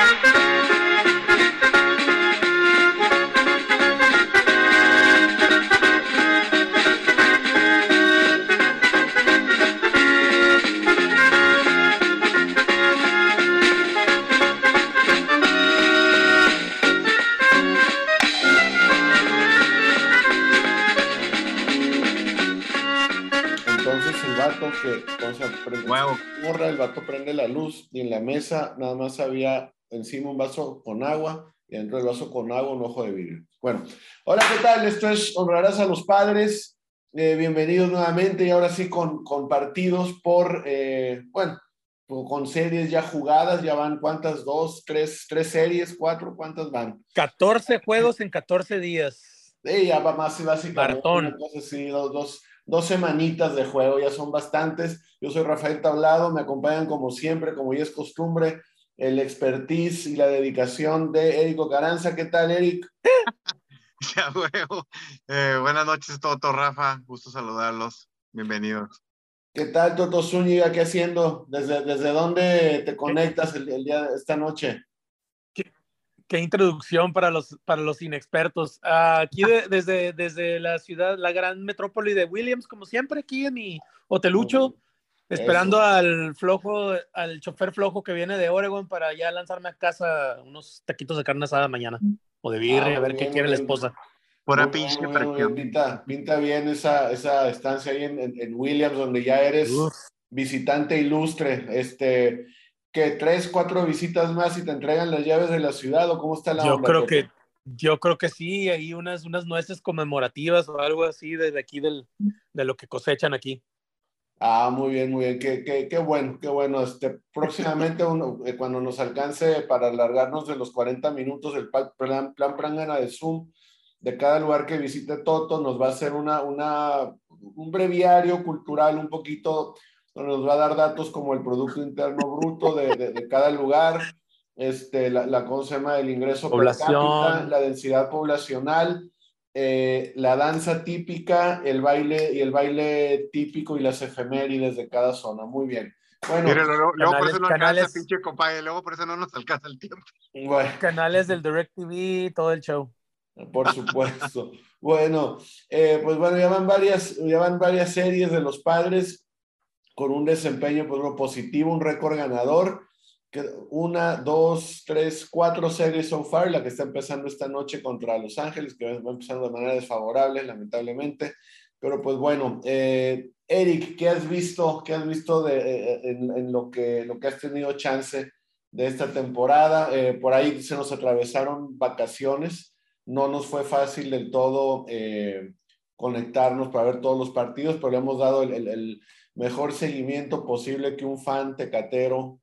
Entonces el vato o sea, Huevo. el vato prende la luz y en la mesa nada más había encima un vaso con agua y dentro del vaso con agua un ojo de vidrio. Bueno, hola, ¿qué tal? Esto es Honrarás a los Padres. Bienvenidos nuevamente y ahora sí con partidos bueno, con series ya jugadas. Ya van, ¿cuántas? ¿Dos, tres series, cuatro? ¿Cuántas van? 14 juegos en 14 días. Ya va más básicamente Maratón. una cosa así, dos semanitas de juego, ya son bastantes. Yo soy Rafael Tablado, me acompañan como siempre, como ya es costumbre, el expertise y la dedicación de Érico Caranza. ¿Qué tal, Eric? Ya, huevo. Buenas noches, Toto, Rafa. Gusto saludarlos. Bienvenidos. ¿Qué tal, Toto Zúñiga? ¿Qué haciendo? ¿Desde dónde te conectas el día de esta noche? Qué introducción para los inexpertos. Aquí desde la ciudad, la gran metrópoli de Williams, como siempre, aquí en mi hotelucho, esperando al chofer flojo que viene de Oregon para ya lanzarme a casa unos taquitos de carne asada mañana, o de birria, a ver qué quiere la esposa. Pura pinche presión. Pinta bien esa estancia ahí en Williams, donde ya eres visitante ilustre. ¿Que 3, 4 visitas más y te entregan las llaves de la ciudad, o cómo está la onda? Yo creo que sí, hay unas nueces conmemorativas o algo así desde aquí de lo que cosechan aquí. Muy bien, muy bien. Qué bueno, qué bueno. Próximamente, cuando nos alcance para alargarnos de los 40 minutos, el plan Prangana de Zoom de cada lugar que visite Toto, nos va a hacer un breviario cultural un poquito, donde nos va a dar datos como el Producto Interno Bruto de cada lugar, ¿cómo se llama? El ingreso per cápita, la densidad poblacional, la danza típica, el baile típico y las efemérides de cada zona. Muy bien. Bueno, mire, luego por eso no alcanza, pinche compadre, luego por eso no nos alcanza el tiempo. Bueno. Canales del DirecTV, todo el show. Por supuesto. Bueno, pues bueno, ya van varias series de los Padres con un desempeño positivo, un récord ganador. 1, 2, 3, 4 series so far, la que está empezando esta noche contra Los Ángeles, que va empezando de manera desfavorable, lamentablemente. Pero pues bueno, Eric, ¿qué has visto en lo que has tenido chance de esta temporada? Por ahí se nos atravesaron vacaciones, no nos fue fácil del todo conectarnos para ver todos los partidos, pero le hemos dado el mejor seguimiento posible que un fan tecatero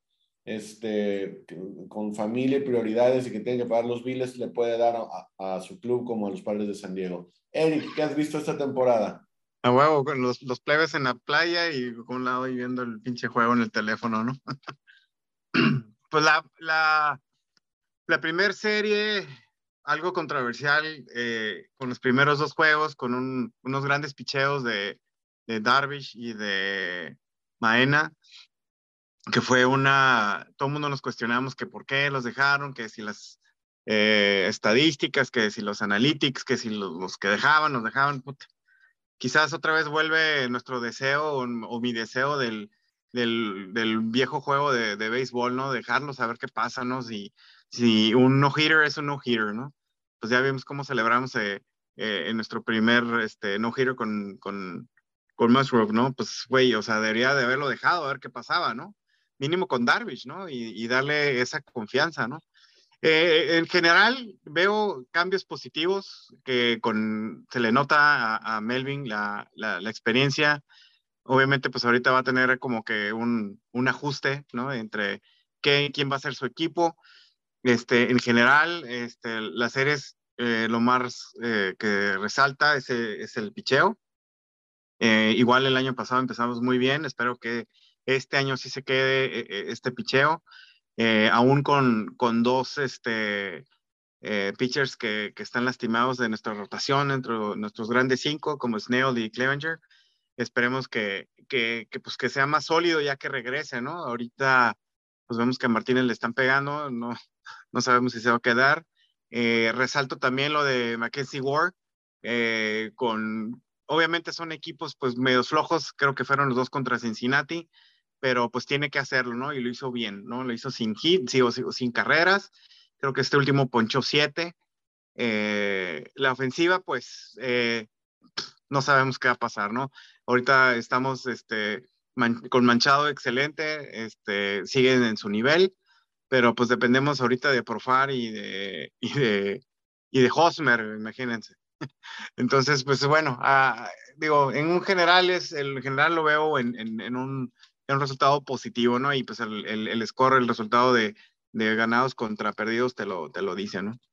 con familia y prioridades y que tiene que pagar los biles le puede dar a su club, como a los Padres de San Diego. Eric, ¿qué has visto esta temporada? A huevo, con los plebes en la playa y con un lado y viendo el pinche juego en el teléfono, ¿no? Pues la primera serie, algo controversial, con los primeros 2 juegos, con unos grandes picheos de Darvish y de Maena, que fue todo el mundo nos cuestionamos que por qué los dejaron, que si las estadísticas, que si los analytics, que si los que nos dejaban, puta. Quizás otra vez vuelve nuestro deseo o mi deseo del viejo juego de béisbol, ¿no? Dejarlos a ver qué pasa, ¿no? Si un no-hitter es un no-hitter, ¿no? Pues ya vimos cómo celebramos en nuestro primer no-hitter con Musgrove, ¿no? Pues, güey, o sea, debería de haberlo dejado, a ver qué pasaba, ¿no? Mínimo con Darvish, ¿no? Y darle esa confianza, ¿no? En general veo cambios positivos que se le nota a Melvin la experiencia. Obviamente pues ahorita va a tener como que un ajuste, ¿no? Entre quién va a ser su equipo. En general, las series, lo más que resalta es el picheo. Igual el año pasado empezamos muy bien, espero que este año sí se quede este picheo. Aún con 2 pitchers que están lastimados de nuestra rotación, entre nuestros grandes 5, como Snell y Clevenger. Esperemos pues, que sea más sólido ya que regrese, ¿no? Ahorita, pues vemos que a Martínez le están pegando, no, no sabemos si se va a quedar. Resalto también lo de Mackenzie Ward, obviamente son equipos pues medios flojos, creo que fueron los dos contra Cincinnati, pero pues tiene que hacerlo, ¿no? Y lo hizo bien, ¿no? Lo hizo sin hit, sin carreras, creo que este último ponchó 7. La ofensiva, pues, no sabemos qué va a pasar, ¿no? Ahorita estamos con Manchado excelente, siguen en su nivel, pero pues dependemos ahorita de Profar y de Hosmer, imagínense. Entonces, pues bueno, digo, en general lo veo en un resultado positivo, ¿no? Y pues el score, el resultado de ganados contra perdidos te lo dice, ¿no?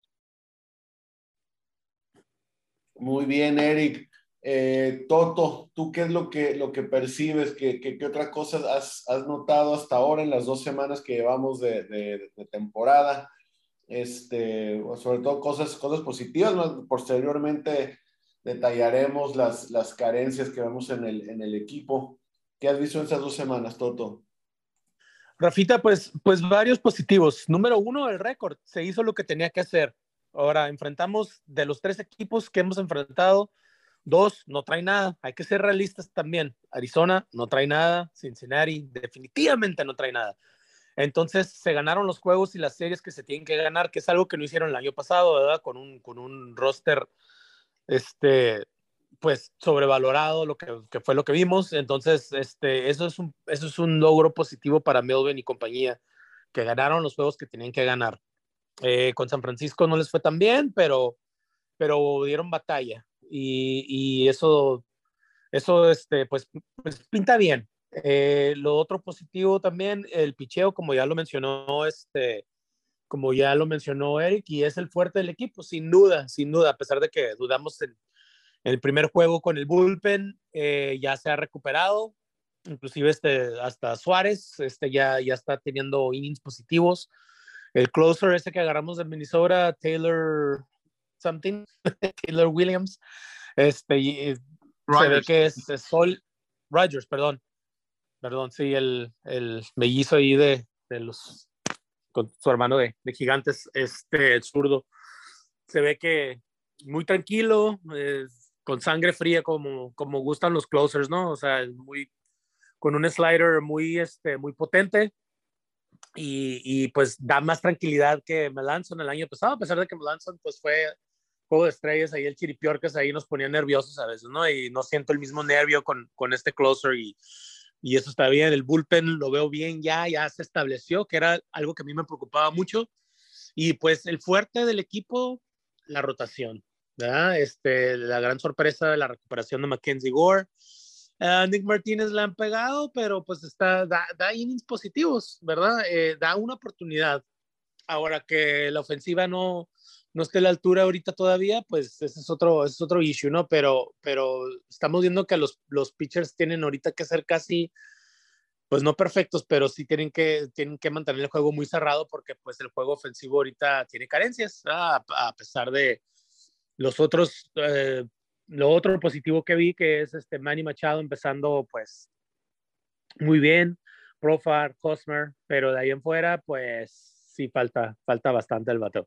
Muy bien, Eric. Toto, ¿tú qué es lo que percibes? ¿Qué otras cosas has notado hasta ahora en las 2 semanas que llevamos de temporada? Sobre todo cosas positivas, ¿no? Posteriormente detallaremos las carencias que vemos en el equipo. ¿Qué has visto en esas 2 semanas, Toto? Rafita, pues varios positivos. Número 1, el récord. Se hizo lo que tenía que hacer. Ahora, enfrentamos de los 3 equipos que hemos enfrentado, 2 no trae nada. Hay que ser realistas también. Arizona no trae nada. Cincinnati definitivamente no trae nada. Entonces se ganaron los juegos y las series que se tienen que ganar, que es algo que no hicieron el año pasado, ¿verdad? Con un roster, pues sobrevalorado, que fue lo que vimos. Entonces, eso es un logro positivo para Melvin y compañía, que ganaron los juegos que tenían que ganar. Con San Francisco no les fue tan bien, pero dieron batalla. Y eso pues pinta bien. Lo otro positivo también, el picheo, como ya lo mencionó Eric, y es el fuerte del equipo, sin duda, a pesar de que dudamos en el primer juego con el bullpen, ya se ha recuperado, inclusive hasta Suárez ya está teniendo innings positivos. El closer ese que agarramos de Minnesota, Taylor something, Taylor Williams, se ve que es Sol Rogers, perdón, sí, el mellizo ahí con su hermano de Gigantes, el zurdo, se ve que muy tranquilo, con sangre fría como gustan los closers, ¿no? O sea, con un slider muy potente y pues da más tranquilidad que Melanson el año pasado, a pesar de que Melanson pues fue juego de estrellas, ahí el chiripiorcas ahí nos ponía nerviosos a veces, ¿no? Y no siento el mismo nervio con este closer y eso está bien. El bullpen lo veo bien, ya se estableció, que era algo que a mí me preocupaba mucho. Y pues el fuerte del equipo, la rotación, ¿verdad? La gran sorpresa de la recuperación de Mackenzie Gore. Nick Martínez la han pegado, pero pues da innings positivos, ¿verdad? Da una oportunidad. Ahora que la ofensiva no esté a la altura ahorita todavía, pues ese es otro issue, ¿no? Pero estamos viendo que los pitchers tienen ahorita que ser casi, pues no perfectos, pero sí tienen que mantener el juego muy cerrado porque pues el juego ofensivo ahorita tiene carencias, a pesar de los otros, lo otro positivo que vi, que es Manny Machado empezando pues muy bien, Profar, Hosmer, pero de ahí en fuera, pues sí falta bastante el bateo.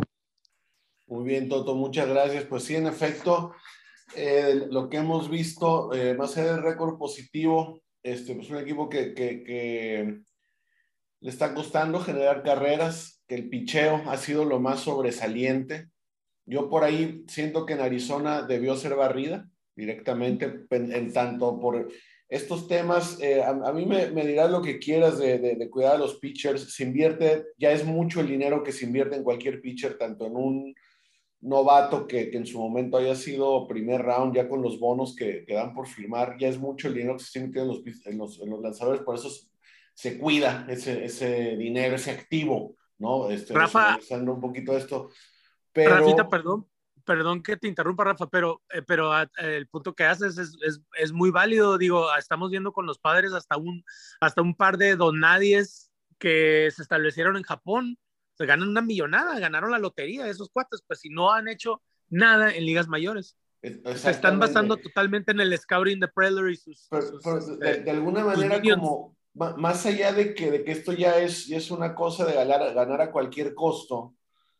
Muy bien, Toto, muchas gracias. Pues sí, en efecto, lo que hemos visto, más allá del récord positivo, pues un equipo que le está costando generar carreras, que el picheo ha sido lo más sobresaliente. Yo por ahí siento que en Arizona debió ser barrida directamente, en tanto por estos temas. A mí me dirás lo que quieras de cuidar a los pitchers. Se invierte, ya es mucho el dinero que se invierte en cualquier pitcher, tanto en un novato que en su momento haya sido primer round, ya con los bonos que dan por firmar, ya es mucho el dinero que se tiene en los lanzadores, por eso se cuida ese dinero, ese activo, ¿no? Rafa, Analizando un poquito esto, Rafita, pero perdón que te interrumpa, Rafa, pero el punto que haces es muy válido. Digo, estamos viendo con los Padres hasta un par de donadies que se establecieron en Japón. Se ganan una millonada, ganaron la lotería esos cuates, pues si no han hecho nada en ligas mayores. Se están basando exactamente. totalmente en el scouting de Preller y Pero de alguna sus manera minions. más allá de que esto ya es una cosa de ganar a cualquier costo,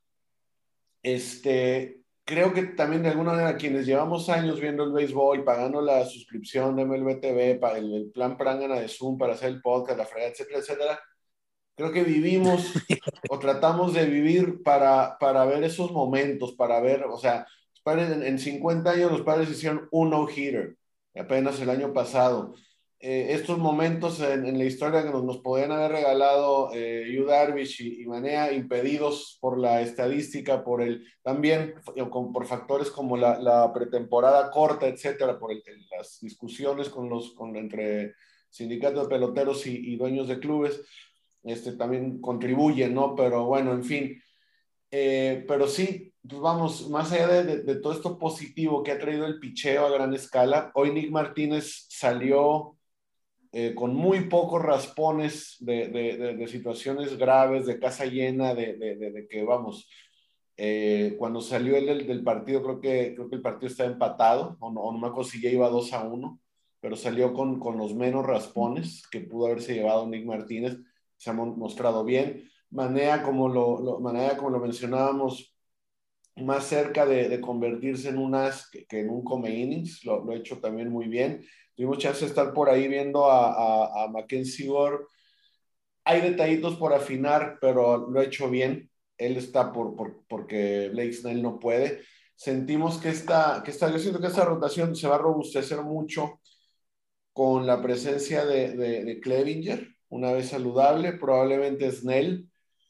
creo que también de alguna manera quienes llevamos años viendo el béisbol, pagando la suscripción de MLB TV, el plan Prangana de Zoom para hacer el podcast, la fregada, etcétera, etcétera, creo que vivimos o tratamos de vivir para ver esos momentos, para ver, o sea, los padres, en 50 años los padres hicieron un no-hitter, apenas el año pasado. Estos momentos en la historia que nos podían haber regalado Yu Darvish y Manea, impedidos por la estadística, también por factores como la pretemporada corta, etcétera, las discusiones entre sindicatos de peloteros y dueños de clubes, también contribuyen, ¿no? Pero bueno, en fin. Pero sí, pues vamos, más allá de todo esto positivo que ha traído el picheo a gran escala, hoy Nick Martínez salió con muy pocos raspones de situaciones graves, de casa llena, de que vamos, cuando salió él del partido, creo que el partido estaba empatado, o no me acuerdo si ya iba 2-1, pero salió con los menos raspones que pudo haberse llevado Nick Martínez, se ha mostrado bien. Manea, como lo mencionábamos, más cerca de convertirse en un as que en un come innings, lo ha hecho también muy bien. Tuvimos chance de estar por ahí viendo a Mackenzie Gore. Hay detallitos por afinar, pero lo ha hecho bien. Él está porque Blake Snell no puede. Sentimos yo siento que esta rotación se va a robustecer mucho con la presencia de Clevinger, una vez saludable, probablemente Snell.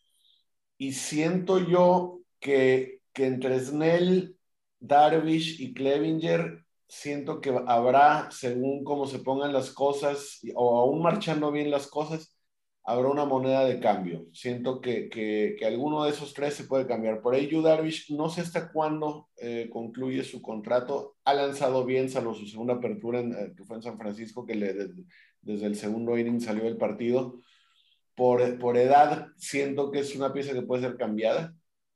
Y siento yo que entre Snell, Darvish y Clevinger, siento que habrá, según cómo se pongan las cosas, o aún marchando bien las cosas, habrá una moneda de cambio. Siento que alguno de esos tres se puede cambiar. Por ahí, Yu Darvish, no sé hasta cuándo concluye su contrato. Ha lanzado bien, salvo su segunda apertura, que fue en San Francisco, que desde el segundo inning salió del partido. Por edad, siento que es una pieza que puede ser cambiada,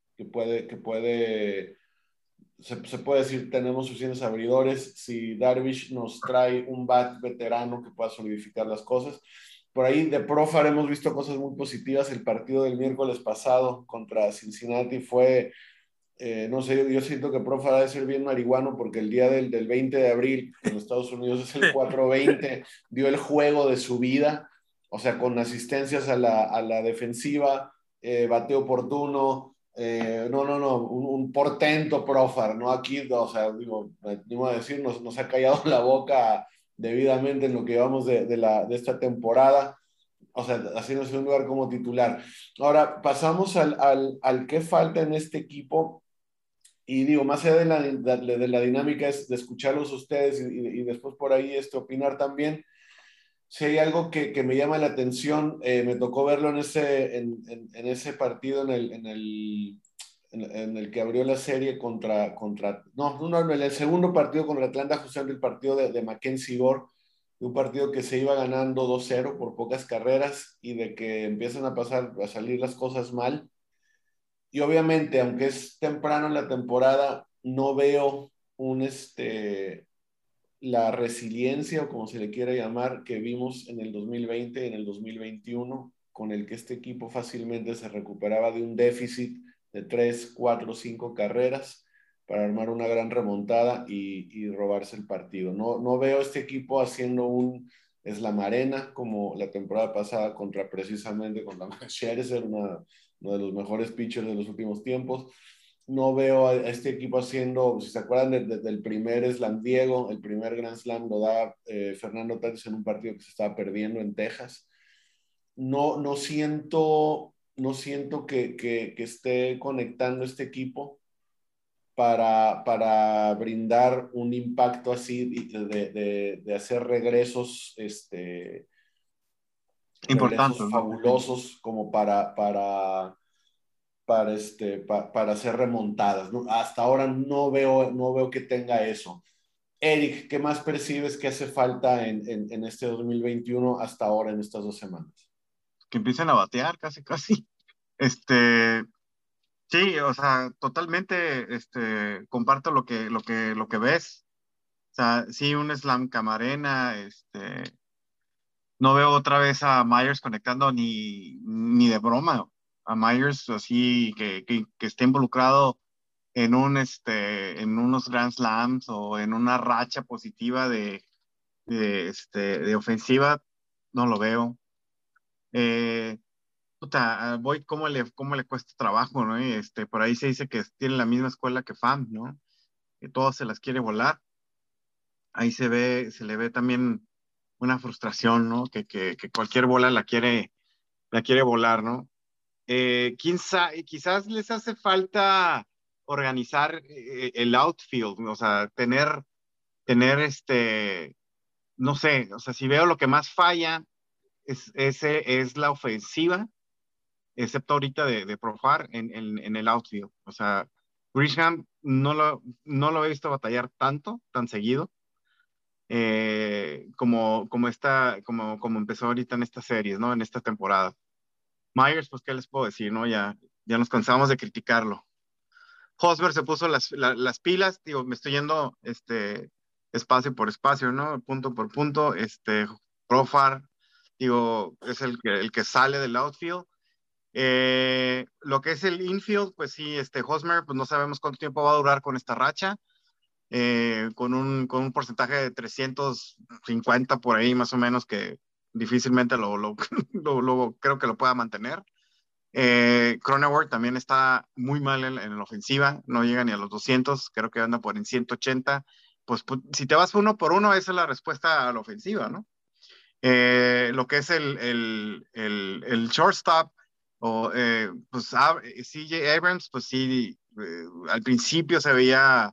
se puede decir, tenemos suficientes abridores. Si Darvish nos trae un bat veterano que pueda solidificar las cosas. Por ahí de Profar hemos visto cosas muy positivas. El partido del miércoles pasado contra Cincinnati fue, no sé, yo siento que Profar ha de ser bien marihuano porque el día del 20 de abril en Estados Unidos es el 4-20, dio el juego de su vida, o sea, con asistencias a la defensiva, bateo oportuno, no, un portento Profar, ¿no? Aquí, o sea, digo, a decir, nos ha callado la boca debidamente en lo que llevamos de esta temporada, o sea, haciéndose un lugar como titular. Ahora, pasamos al qué falta en este equipo, y digo, más allá de la dinámica es de escucharlos a ustedes y después por ahí opinar también. Si hay algo que me llama la atención, me tocó verlo en ese partido, en el que abrió la serie no, en el segundo partido contra Atlanta, justamente el partido de Mackenzie Gore, de un partido que se iba ganando 2-0 por pocas carreras y de que empiezan a salir las cosas mal. Y obviamente, aunque es temprano en la temporada, no veo la resiliencia, o como se le quiera llamar, que vimos en el 2020 y en el 2021, con el que este equipo fácilmente se recuperaba de un déficit de 3, 4, 5 carreras para armar una gran remontada y robarse el partido. No veo este equipo haciendo un eslamarena como la temporada pasada precisamente contra Max Scherzer, uno de los mejores pitchers de los últimos tiempos. No veo a este equipo haciendo, si se acuerdan del primer Slam Diego, el primer Grand Slam lo da Fernando Tatis en un partido que se estaba perdiendo en Texas. No siento que esté conectando este equipo para brindar un impacto así de hacer Importante, regresos ¿no? fabulosos como para hacer remontadas, ¿no? Hasta ahora no veo que tenga eso. Eric, ¿qué más percibes que hace falta en este 2021 hasta ahora, en estas 2 semanas? Que empiecen a batear casi, casi. Este, sí, o sea, totalmente, comparto lo que ves. O sea, sí, un slam camarena, No veo otra vez a Myers conectando ni de broma. A Myers así que esté involucrado en unos Grand Slams o en una racha positiva de ofensiva, no lo veo. Eh, Voy cómo le cuesta trabajo, ¿no? Y por ahí se dice que tiene la misma escuela que FAM, ¿no? Que todas se las quiere volar. Ahí se le ve también una frustración, ¿no? Que cualquier bola la quiere volar, ¿no? Quizás les hace falta organizar el outfield, ¿no? O sea, tener no sé, o sea, si veo lo que más falla es la ofensiva, excepto ahorita de Profar en el outfield. O sea, Grisham no lo he visto batallar tan seguido, como empezó ahorita en estas series, ¿no? En esta temporada. Myers, pues, ¿qué les puedo decir, no? Ya nos cansamos de criticarlo. Hosmer se puso las pilas, digo, me estoy yendo espacio por espacio, ¿no? Punto por punto. Profar, digo, es el que sale del outfield. Lo que es el infield, pues sí, Hosmer, pues no sabemos cuánto tiempo va a durar con esta racha, con un porcentaje de 350 por ahí más o menos, que difícilmente creo que lo pueda mantener. Cronenworth también está muy mal en la ofensiva, no llega ni a los 200, creo que anda por en 180. Pues, si te vas uno por uno, esa es la respuesta a la ofensiva, ¿no? Lo que es el shortstop, pues CJ Abrams, pues sí, al principio se veía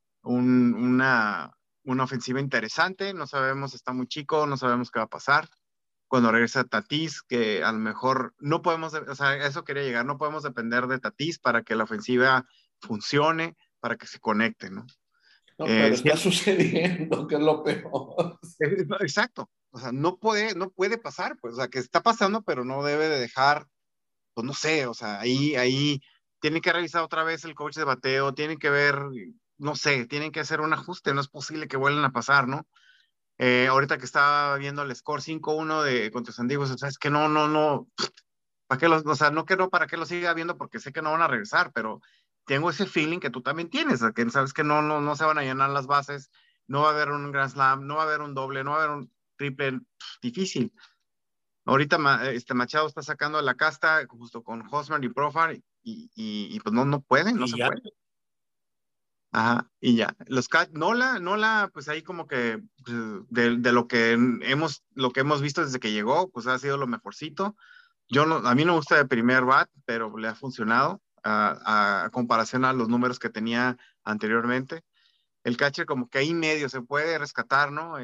una ofensiva interesante, no sabemos, está muy chico, no sabemos qué va a pasar. Cuando regresa Tatis, que a lo mejor no podemos, o sea, eso quería llegar, no podemos depender de Tatis para que la ofensiva funcione, para que se conecte, ¿no? No, pero está Siempre, sucediendo, que es lo peor. exacto, o sea, no puede pasar, pues, o sea, que está pasando, pero no debe de dejar, pues no sé, o sea, ahí tiene que revisar otra vez el coach de bateo, tienen que ver, no sé, tienen que hacer un ajuste, no es posible que vuelvan a pasar, ¿no? Ahorita que estaba viendo el score 5-1 contra San Diego, o sea, es que no, ¿para qué o sea, no que no, para qué lo siga viendo, porque sé que no van a regresar, pero tengo ese feeling que tú también tienes, o sea, que sabes que no se van a llenar las bases, no va a haber un Grand Slam, no va a haber un doble, no va a haber un triple, difícil. Ahorita Machado está sacando la casta justo con Hosmer y Profar y pues no pueden, no Y se ya. puede. Ajá, y ya. Nola, pues ahí como que pues, de lo que hemos visto desde que llegó, pues ha sido lo mejorcito. A mí no me gusta de primer bat, pero le ha funcionado a comparación a los números que tenía anteriormente. El catcher como que ahí medio se puede rescatar, ¿no?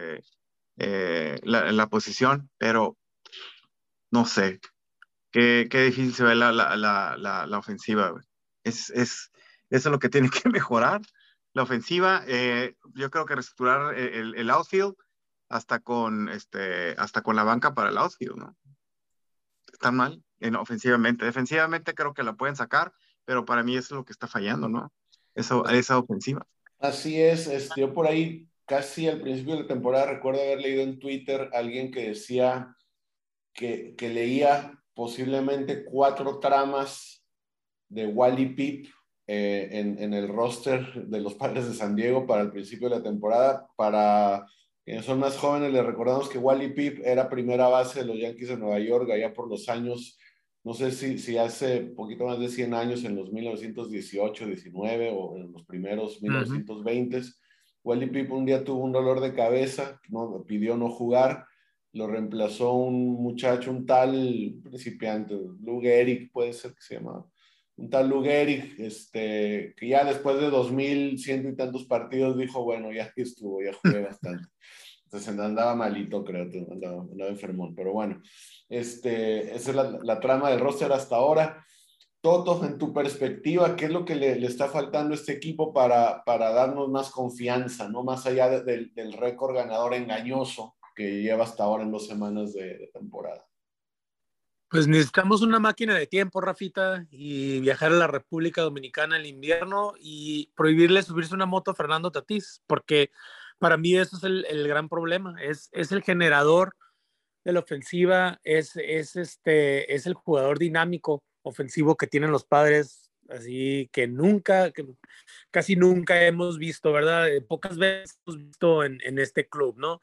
La posición, pero no sé. Qué difícil se ve la ofensiva, güey. Eso es lo que tiene que mejorar. La ofensiva, yo creo que reestructurar el outfield hasta con la banca para el outfield, ¿no? Están mal ofensivamente. Defensivamente creo que la pueden sacar, pero para mí eso es lo que está fallando, ¿no? Esa ofensiva. Así es, yo por ahí casi al principio de la temporada recuerdo haber leído en Twitter a alguien que decía que leía posiblemente 4 tramas de Wally Pipp en el roster de los Padres de San Diego para el principio de la temporada. Para quienes son más jóvenes, les recordamos que Wally Pipp era primera base de los Yankees de Nueva York allá por los años, no sé si hace poquito más de 100 años, en los 1918, 19 o en los primeros Ujú. 1920. Wally Pipp un día tuvo un dolor de cabeza, no, pidió no jugar, lo reemplazó un muchacho, un tal principiante, Lou Gehrig, puede ser que se llamaba, un tal Lou Gehrig, que ya después de 2100 y tantos partidos dijo, bueno, ya estuvo, ya jugué bastante. Entonces andaba malito, creo, andaba enfermón, pero bueno, esa es la trama del roster hasta ahora. Toto, en tu perspectiva, ¿qué es lo que le está faltando a este equipo para darnos más confianza, ¿no? Más allá del récord ganador engañoso que lleva hasta ahora en 2 semanas de temporada. Pues necesitamos una máquina de tiempo, Rafita, y viajar a la República Dominicana en el invierno y prohibirle subirse una moto a Fernando Tatís, porque para mí eso es el gran problema, es el generador de la ofensiva, es el jugador dinámico ofensivo que tienen los Padres, así que casi nunca hemos visto, ¿verdad? Pocas veces hemos visto en este club, ¿no?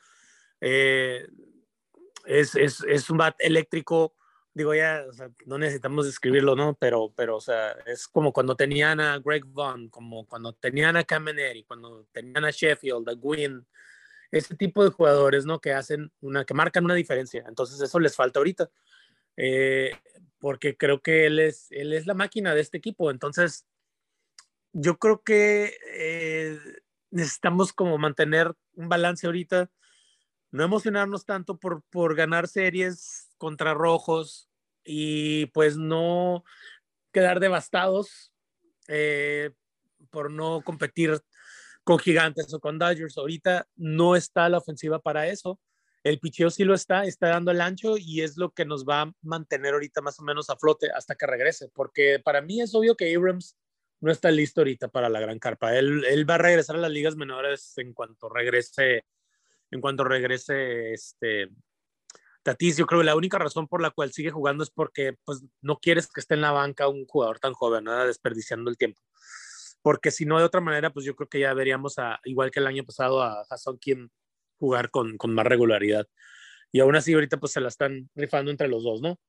Es un bat eléctrico, digo ya, o sea, no necesitamos describirlo, ¿no? Pero, o sea, es como cuando tenían a Greg Vaughn, como cuando tenían a Camineri, cuando tenían a Sheffield, a Gwynn, ese tipo de jugadores, ¿no? Que marcan una diferencia. Entonces eso les falta ahorita, eh, porque creo que él es la máquina de este equipo. Entonces yo creo que necesitamos como mantener un balance ahorita, no emocionarnos tanto por ganar series contra Rojos y pues no quedar devastados eh, por no competir con Gigantes o con Dodgers. Ahorita no está la ofensiva para eso. El picheo sí lo está dando el ancho y es lo que nos va a mantener ahorita más o menos a flote hasta que regrese, porque para mí es obvio que Abrams no está listo ahorita para la gran carpa. Él va a regresar a las ligas menores en cuanto regrese Tatis. Yo creo que la única razón por la cual sigue jugando es porque pues, no quieres que esté en la banca un jugador tan joven, ¿no? Desperdiciando el tiempo. Porque si no, de otra manera, pues yo creo que ya veríamos, igual que el año pasado, a Ha-Seong Kim jugar con más regularidad. Y aún así, ahorita pues se la están rifando entre los dos, ¿no?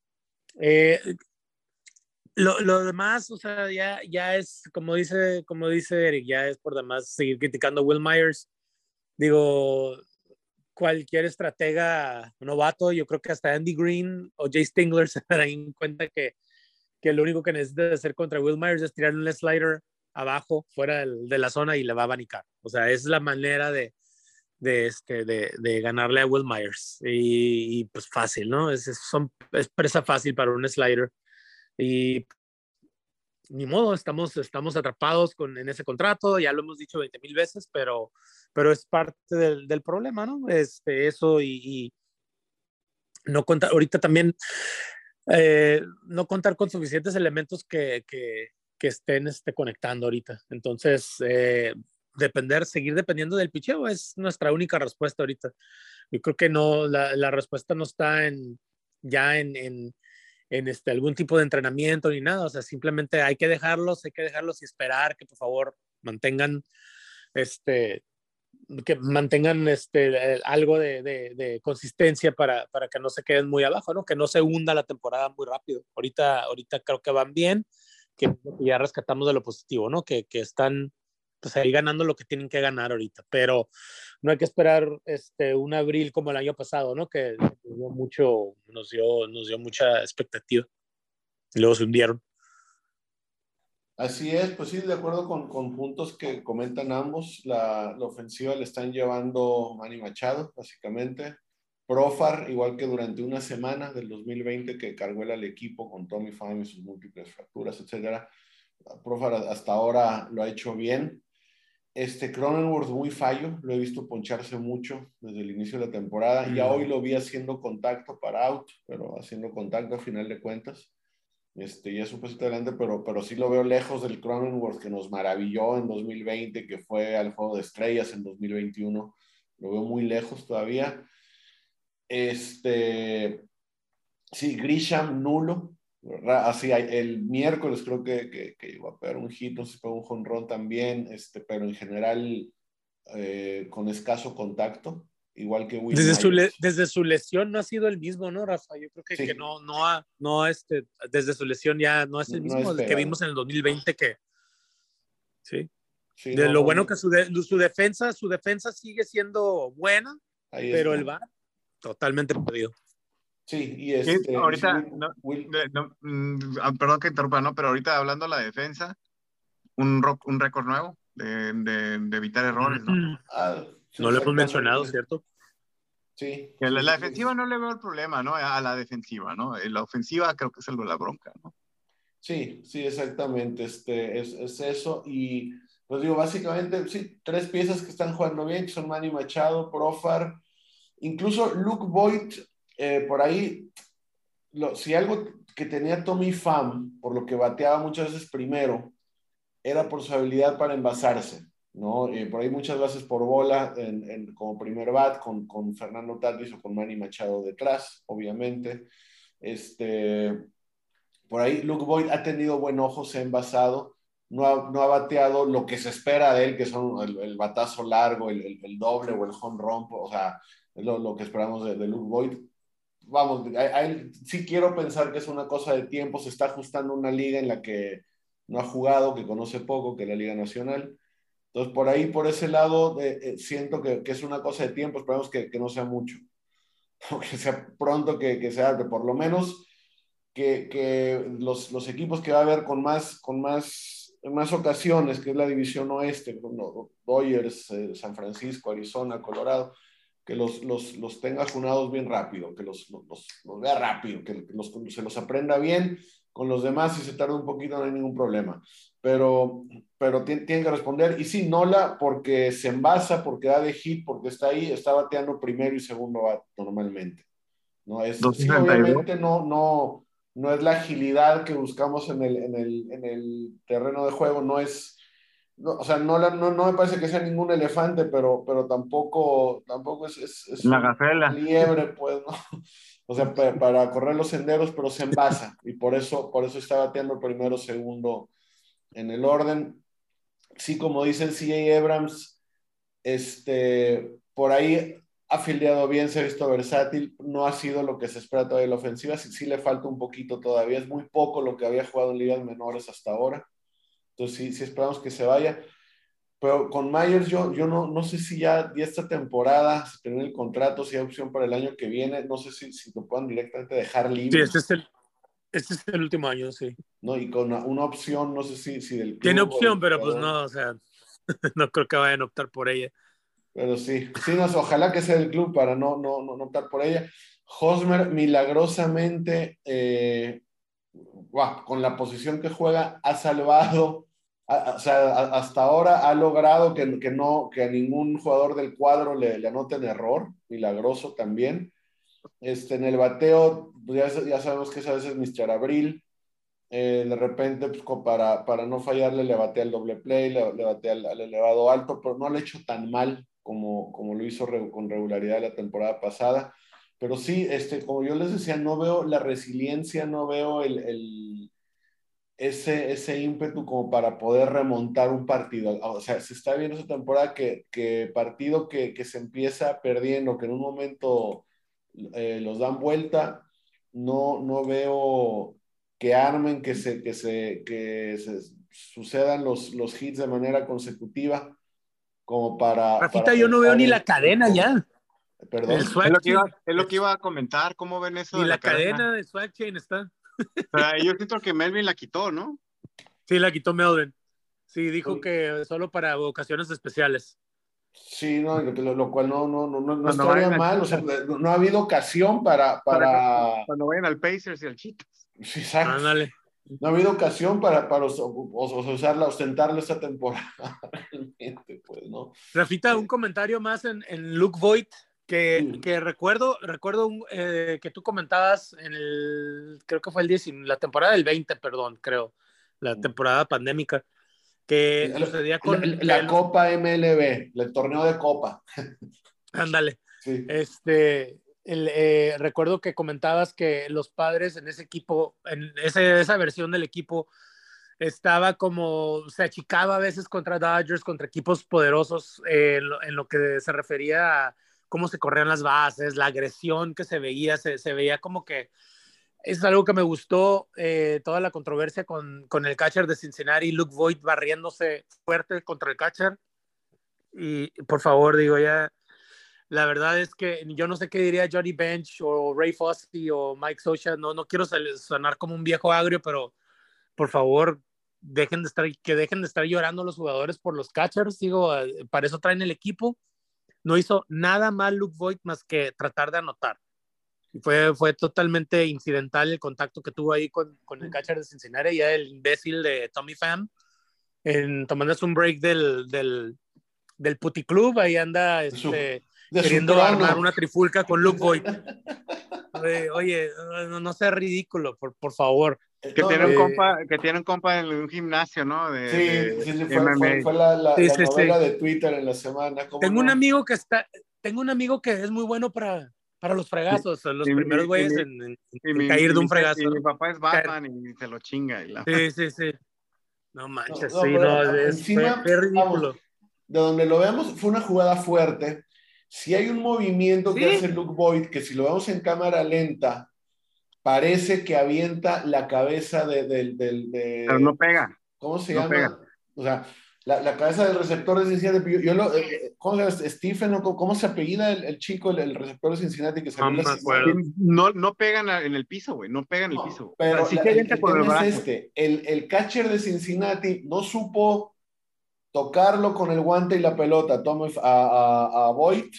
Lo demás, o sea, ya es, como dice Eric, ya es por demás seguir criticando a Will Myers. Digo, cualquier estratega novato, yo creo que hasta Andy Green o Jay Stingler se darán en cuenta que lo único que necesita hacer contra Will Myers es tirar un slider abajo, fuera de la zona y le va a abanicar. O sea, es la manera de ganarle a Will Myers. Y pues fácil, ¿no? Es presa fácil para un slider. Y ni modo, estamos atrapados en ese contrato, ya lo hemos dicho 20,000 veces, pero es parte del problema, ¿no? Eso y no contar, ahorita también no contar con suficientes elementos que estén conectando ahorita. Entonces, seguir dependiendo del picheo es nuestra única respuesta ahorita. Yo creo que no, la respuesta no está ya en algún tipo de entrenamiento ni nada. O sea, simplemente hay que dejarlos y esperar que por favor mantengan algo de consistencia para que no se queden muy abajo, ¿no? Que no se hunda la temporada muy rápido. Ahorita creo que van bien, que ya rescatamos de lo positivo, ¿no? Que están pues ahí ganando lo que tienen que ganar ahorita, pero no hay que esperar un abril como el año pasado, ¿no? Que nos dio mucha expectativa y luego se hundieron. Así es, pues sí, de acuerdo con puntos que comentan ambos. La ofensiva le están llevando Manny Machado, básicamente. Profar, igual que durante una semana del 2020 que cargó al equipo con Tommy Pham y sus múltiples fracturas, etcétera. Profar hasta ahora lo ha hecho bien. Cronenworth muy fallo, lo he visto poncharse mucho desde el inicio de la temporada. Ya hoy lo vi haciendo contacto para out, pero haciendo contacto a final de cuentas. Ya es un poquito adelante, pero sí lo veo lejos del Cronenworth que nos maravilló en 2020, que fue al Juego de Estrellas en 2021. Lo veo muy lejos todavía. Sí, Grisham nulo. Así, el miércoles creo que iba a pegar un hit, no sé si pegó un jonrón también, pero en general con escaso contacto. Igual que Will desde su lesión no ha sido el mismo, ¿no, Rafa? Yo creo que, sí. Que desde su lesión ya no es el mismo que vimos en el 2020 que sí. Sí, de lo bueno que su defensa sigue siendo buena, pero el VAR totalmente perdido. Sí, y ahorita, perdón que interrumpa, ¿no? Pero ahorita hablando de la defensa, un récord nuevo de evitar errores, ¿no? No lo hemos mencionado, ¿cierto? Sí. La defensiva no le veo el problema, ¿no? A la defensiva, ¿no? La ofensiva creo que es algo de la bronca, ¿no? Sí, exactamente. Es eso. Y pues digo, básicamente, sí, 3 piezas que están jugando bien, que son Manny Machado, Profar, incluso Luke Voit, por ahí, si algo que tenía Tommy Pham, por lo que bateaba muchas veces primero, era por su habilidad para envasarse. ¿no? Por ahí muchas bases por bola como primer bat con Fernando Tatis o con Manny Machado detrás, obviamente. Por ahí Luke Voit ha tenido buen ojo, se ha envasado, no ha bateado lo que se espera de él, que son el batazo largo, el doble o el home run, o sea, es lo que esperamos de Luke Voit. Vamos, sí quiero pensar que es una cosa de tiempo, se está ajustando una liga en la que no ha jugado, que conoce poco, que es la Liga Nacional. Entonces, por ahí, por ese lado, siento que es una cosa de tiempo, esperamos que no sea mucho, o que sea pronto que sea, que por lo menos que los equipos que va a haber en más ocasiones, que es la división oeste, como Dodgers, San Francisco, Arizona, Colorado, que los tenga junados bien rápido, que los vea rápido, que se los aprenda bien. Con los demás, si se tarda un poquito, no hay ningún problema. Pero tienen que responder. Y sí, Nola, porque se envasa, porque da de hit, porque está ahí, está bateando primero y segundo bat normalmente. ¿No? Sí, 262. obviamente no es la agilidad que buscamos en el terreno de juego, no es, no, o sea, no me parece que sea ningún elefante, pero tampoco es La una gacela. liebre, pues, ¿no? O sea, para correr los senderos, pero se envasa, y por eso está bateando primero, segundo en el orden. Sí, como dice el C.A. Abrams, por ahí ha fildeado bien, se ha visto versátil, no ha sido lo que se espera todavía de la ofensiva, sí le falta un poquito todavía, es muy poco lo que había jugado en ligas menores hasta ahora, entonces sí esperamos que se vaya, pero con Myers yo no sé si ya esta temporada se termina el contrato, si hay opción para el año que viene, no sé si lo puedan directamente dejar Sí, libre, este es el último año, sí. ¿no? Y con una opción, no sé si del Tiene club o del opción, pero pues jugador. no, o sea, no creo que vayan a optar por ella. Pero sí, ojalá que sea el club para no optar por ella. Hosmer milagrosamente, con la posición que juega, ha salvado, o sea, hasta ahora ha logrado que a ningún jugador del cuadro le anoten error, milagroso también. En el bateo, pues ya sabemos que es a veces Mr. Abril, de repente, pues, para no fallarle, le batea el doble play, le batea al elevado alto, pero no lo ha hecho tan mal como lo hizo con regularidad la temporada pasada. Pero sí, como yo les decía, no veo la resiliencia, no veo ese ímpetu como para poder remontar un partido. O sea, se está viendo esa temporada que partido que se empieza perdiendo, que en un momento los dan vuelta, no veo que armen, que se sucedan los hits de manera consecutiva, como para Rafita, yo no veo pensar ni la en cadena cómo. ya. El Perdón. swag chain. Es lo que iba a comentar. ¿Cómo ven eso Ni de la la cadena? cadena de swag chain está. O sea, yo siento que Melvin la quitó, ¿no? Sí, la quitó Melvin. Sí, dijo que solo para ocasiones especiales. Sí, no, lo cual no Cuando estaría vayan al mal, o sea, no ha habido ocasión cuando vayan al Pacers y al Chitas. sí, exacto, Ándale. no ha habido ocasión para usarla, ostentarla esta temporada, realmente, pues, ¿no? Rafita, un comentario más en Luke Voigt, Sí. que recuerdo que tú comentabas creo que fue la temporada del 20, perdón, creo, la temporada pandémica, que sucedía con que La Copa MLB, el torneo de Copa, ándale, sí. recuerdo que comentabas que los Padres en ese equipo, esa versión del equipo, estaba como, se achicaba a veces contra Dodgers, contra equipos poderosos, en lo que se refería a cómo se corrían las bases, la agresión que se veía, se veía como que es algo que me gustó, toda la controversia con el catcher de Cincinnati, Luke Voigt, barriéndose fuerte contra el catcher. Y por favor, digo, ya, la verdad es que yo no sé qué diría Johnny Bench o Ray Fosse o Mike Scioscia, no quiero sonar como un viejo agrio, pero por favor, dejen de estar llorando los jugadores por los catchers, digo, para eso traen el equipo. No hizo nada mal Luke Voigt más que tratar de anotar. Fue totalmente incidental el contacto que tuvo ahí con el catcher de Cincinnati, ya el imbécil de Tommy Pham, tomándose un break del puticlub, ahí anda De su queriendo armar trono. una trifulca con Luke Voigt. Oye, no sea ridículo, por favor. Que No, tiene no, un compa en un gimnasio, ¿no? sí, MMA. fue la Sí, sí, novela sí. de Twitter en la semana, ¿cómo Tengo un no? amigo que tengo un amigo que es muy bueno para los fregazos, los Y, primeros y- y güeyes mi, en caer de un y fregazo, mi ¿no? papá es Caer. Batman y se lo chinga. Sí, sí, sí. No No, manches, no, sí, pero no, encima, fue vamos, ridículo. de donde lo veamos, fue una jugada fuerte. Si hay un movimiento que hace Sí, Luke Boyd, que si lo vemos en cámara lenta, parece que avienta la cabeza Pero no pega, ¿cómo se no pega. llama? O sea, la cabeza del receptor de Cincinnati. ¿Cómo se llama? Stephen, ¿no? ¿Cómo se apellida el chico, el receptor de Cincinnati que no salió me lastimado? acuerdo. No, no pegan en el piso, güey, no pegan en el piso. No, O sea, pero sí se avienta el con el tema es brazo. este, el catcher de Cincinnati no supo tocarlo con el guante y la pelota, a Boyd.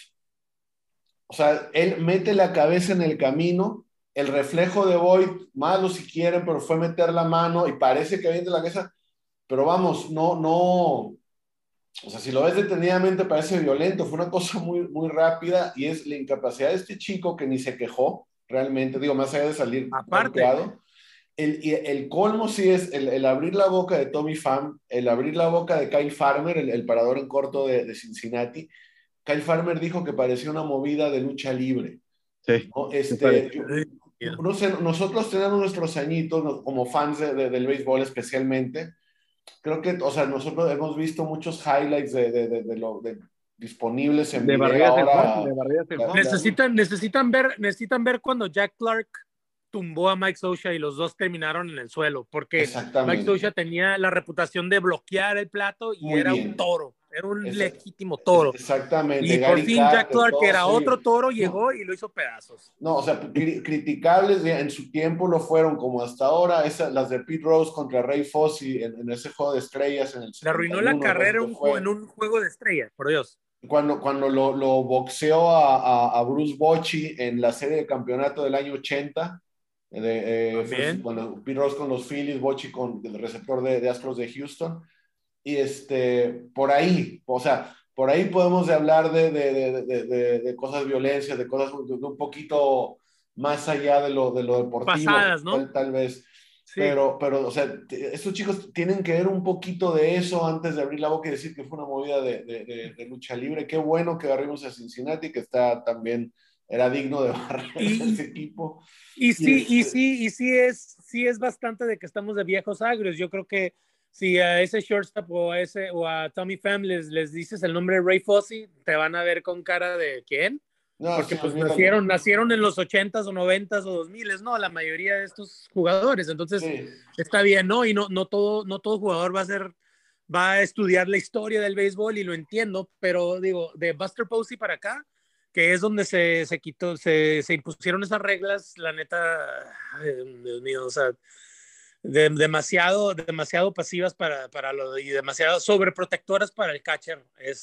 O sea, él mete la cabeza en el camino, el reflejo de Boyd, malo si quieren, pero fue meter la mano y parece que avienta la cabeza, pero vamos, no, o sea, si lo ves detenidamente parece violento, fue una cosa muy rápida y es la incapacidad de este chico que ni se quejó realmente, digo, más allá de salir Aparte, golpeado. El colmo sí es el abrir la boca de Tommy Pham, el abrir la boca de Kyle Farmer, el parador en corto de Cincinnati. Kyle Farmer dijo que parecía una movida de lucha libre, Sí, ¿no? me parece. No sé, nosotros tenemos nuestros añitos como fans del béisbol especialmente. Creo que, o sea, nosotros hemos visto muchos highlights disponibles en De video barridas el home, ahora. de barridas el home. necesitan ver cuando Jack Clark tumbó a Mike Scioscia y los dos terminaron en el suelo, porque Mike Exactamente. Scioscia tenía la reputación de bloquear el plato y Muy era un bien. toro, era un Esa- legítimo toro. Exactamente. Y por Gary fin Jack Carter, Clark, que todo, era otro sí. toro, No, llegó y lo hizo pedazos. no, o sea, criticables en su tiempo lo fueron como hasta ahora, las de Pete Rose contra Ray Fosse en ese juego de estrellas en el Le arruinó la 71, creo carrera que fue. en un juego de estrellas, por Dios. Cuando lo boxeó a Bruce Bochy en la serie de campeonato del año 80, También. cuando Pete Rose con los Phillies, Bochy con el receptor de Astros de Houston, y por ahí, o sea, por ahí podemos hablar de cosas violencias, de cosas de un poquito más allá de lo deportivo, Pasadas, ¿no? tal vez. Sí. O sea, estos chicos tienen que ver un poquito de eso antes de abrir la boca y decir que fue una movida de lucha libre. Qué bueno que agarrimos a Cincinnati, que está también, era digno de barrer ese Y, equipo. y Y sí, sí es bastante de que estamos de viejos agrios. Yo creo que si a ese shortstop o a Tommy Pham les dices el nombre de Ray Fosse, te van a ver con cara de ¿quién? no, Porque sí, pues olvídalo. nacieron en los 80s o 90s o 2000s, ¿no? La mayoría de estos jugadores. Entonces, Sí, está bien, ¿no? Y no todo jugador va a estudiar la historia del béisbol y lo entiendo, pero digo, de Buster Posey para acá, que es donde se impusieron esas reglas, la neta, ay, Dios mío, o sea, demasiado pasivas y demasiado sobreprotectoras para el catcher.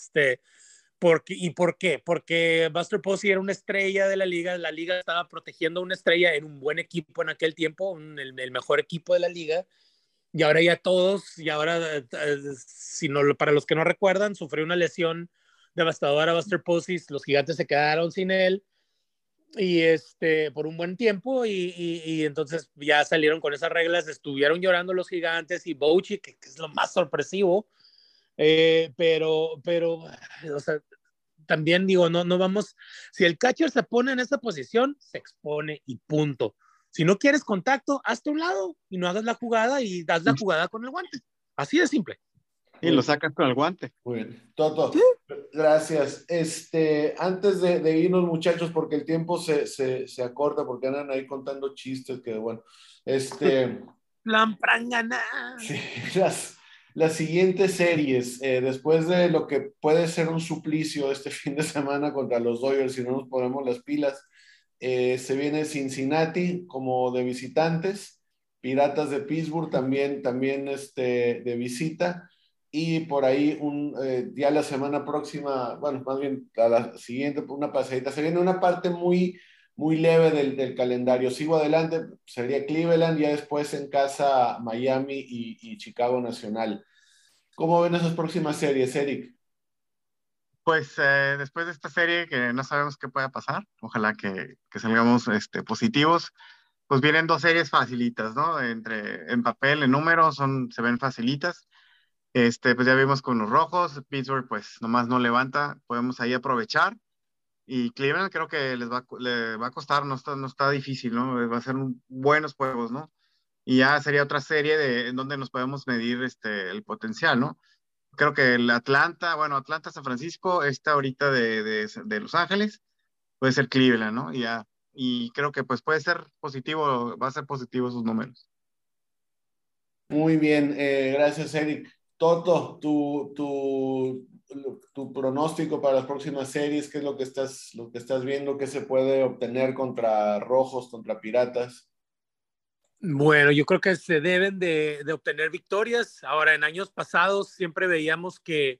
¿Por qué? Porque Buster Posey era una estrella de la liga estaba protegiendo a una estrella en un buen equipo en aquel tiempo, el mejor equipo de la liga, y ahora ya todos, y ahora, si no, para los que no recuerdan, sufrió una lesión devastadora Buster Posey, los gigantes se quedaron sin él, y por un buen tiempo, y entonces ya salieron con esas reglas, estuvieron llorando los gigantes, y Bochy, que es lo más sorpresivo, pero, o sea, también digo, no vamos, si el catcher se pone en esa posición, se expone y punto. Si no quieres contacto, hazte a un lado y no hagas la jugada y das la jugada con el guante. Así de simple. Y muy lo bien. sacas con el guante. Muy bien, Toto, Sí. gracias. Antes de irnos, muchachos, porque el tiempo se acorta, porque andan ahí contando chistes, que bueno, Plan prangana. sí, las siguientes series, después de lo que puede ser un suplicio este fin de semana contra los Dodgers, si no nos ponemos las pilas, se viene Cincinnati como de visitantes, Piratas de Pittsburgh también de visita, y por ahí ya la semana próxima, bueno, más bien a la siguiente, una pasadita, se viene una parte muy leve del calendario. Sigo adelante, sería Cleveland, ya después en casa Miami y Chicago Nacional. ¿Cómo ven esas próximas series, Eric? Pues después de esta serie que no sabemos qué pueda pasar, ojalá que salgamos positivos. pues vienen dos series facilitas, ¿no? En papel, en números, se ven facilitas. Pues ya vimos con los Rojos, Pittsburgh pues nomás no levanta, podemos ahí aprovechar. Y Cleveland creo que le va a costar, no está difícil, ¿no? Va a ser buenos juegos, ¿no? Y ya sería otra serie en donde nos podemos medir el potencial, ¿no? Creo que el Atlanta, San Francisco, ahorita de Los Ángeles, puede ser Cleveland, ¿no? Y creo que pues puede ser positivo, va a ser positivo sus números. Muy bien, gracias, Eric. Toto, tu pronóstico para las próximas series, ¿qué es lo que estás viendo? ¿Qué se puede obtener contra Rojos, contra Piratas? Bueno, yo creo que se deben de obtener victorias. Ahora, en años pasados siempre veíamos que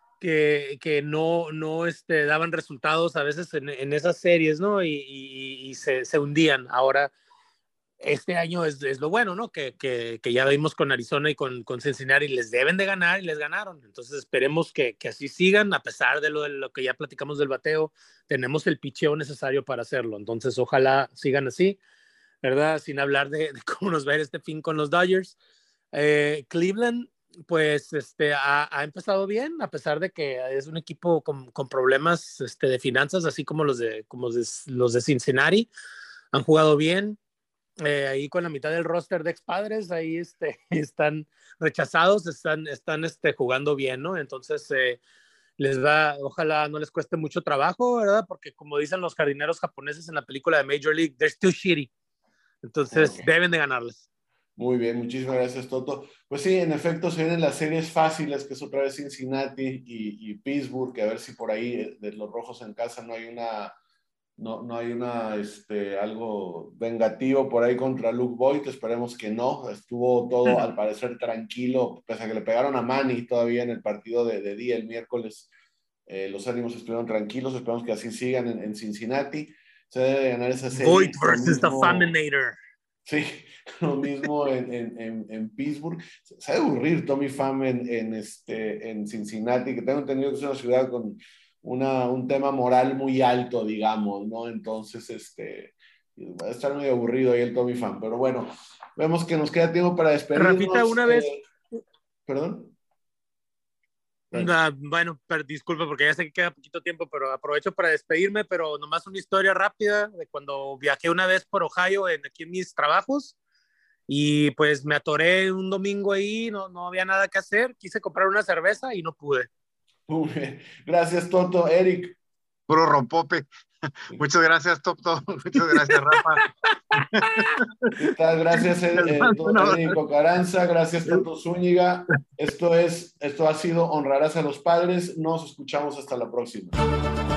no daban resultados a veces en esas series, ¿no? Y se hundían. Ahora, este año es lo bueno, ¿no? Que ya vimos con Arizona y con Cincinnati, les deben de ganar y les ganaron. Entonces esperemos que así sigan, a pesar de lo que ya platicamos del bateo, tenemos el picheo necesario para hacerlo. Entonces ojalá sigan así, ¿verdad? Sin hablar de cómo nos va a ir este fin con los Dodgers. Cleveland, pues ha empezado bien, a pesar de que es un equipo con problemas de finanzas, así como los de Cincinnati. Han jugado bien. Ahí con la mitad del roster de expadres, ahí están rechazados, están jugando bien, ¿no? Entonces, ojalá no les cueste mucho trabajo, ¿verdad? Porque como dicen los jardineros japoneses en la película de Major League, they're still shitty. Entonces, deben de ganarles. Muy bien, muchísimas gracias, Toto. Pues sí, en efecto, se vienen las series fáciles, que es otra vez Cincinnati y Pittsburgh, que a ver si por ahí de los Rojos en casa no hay algo vengativo por ahí contra Luke Voigt. Esperemos que no. Estuvo todo al parecer tranquilo, pese a que le pegaron a Manny todavía en el partido de día el miércoles. Los ánimos estuvieron tranquilos. Esperamos que así sigan en Cincinnati. Se debe ganar esa serie. Voigt versus the Faminator. Sí, lo mismo en Pittsburgh. Se debe aburrir Tommy Pham en Cincinnati, que tengo entendido que es una ciudad con un tema moral muy alto, digamos, ¿no? Entonces, va a estar muy aburrido ahí el Tommy Pham. Pero bueno, vemos que nos queda tiempo para despedirnos. Rafita, una vez... ¿Perdón? Bueno, disculpa porque ya sé que queda poquito tiempo, pero aprovecho para despedirme, pero nomás una historia rápida de cuando viajé una vez por Ohio aquí en mis trabajos y pues me atoré un domingo ahí, no había nada que hacer, quise comprar una cerveza y no pude. Muy bien. Gracias, Toto. Eric. Puro rompope. Muchas gracias, Toto. Muchas gracias, Rafa. ¿Qué tal? Gracias, Eric Caranza. Gracias, Toto Zúñiga. Esto ha sido Honrarás a los Padres. Nos escuchamos hasta la próxima.